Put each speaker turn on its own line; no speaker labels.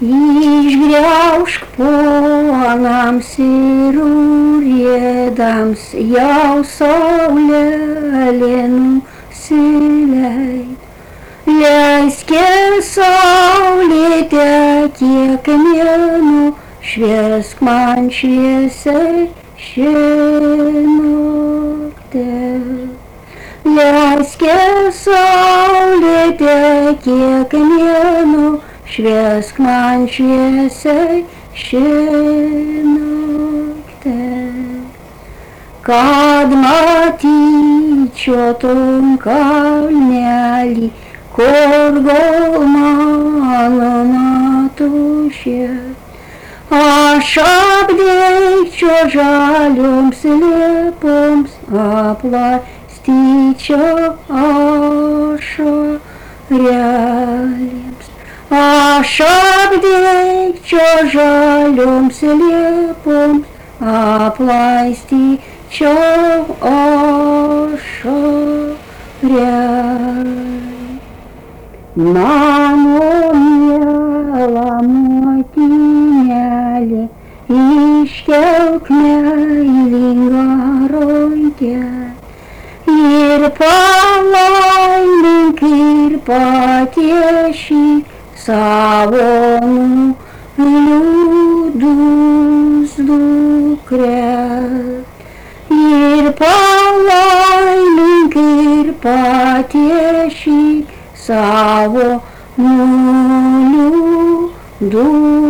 Išgriaužk ponams ir urėdams, jau saulelė nusileid. Leiskė saulė tiek mėnų, šviesk man šviesiai šienokte. Leiskė saulė tiek mėnų, šviesk man šviesiai šienokte. Kad matyčiotum kalnelį, kur gal mano matušė, aš apdėkčiau žalioms liepoms, aplaistyčiau ašarėlėms. Aš apdėkčiau žalioms liepoms, aplaistyčiau ašarėlėms. Mano miela motinėlė, iškelk meilingą rankelę ir palaimink ir patiešyk savo nuliūdus dukres. Ir palaimink ir patiešyk savo nuliūdus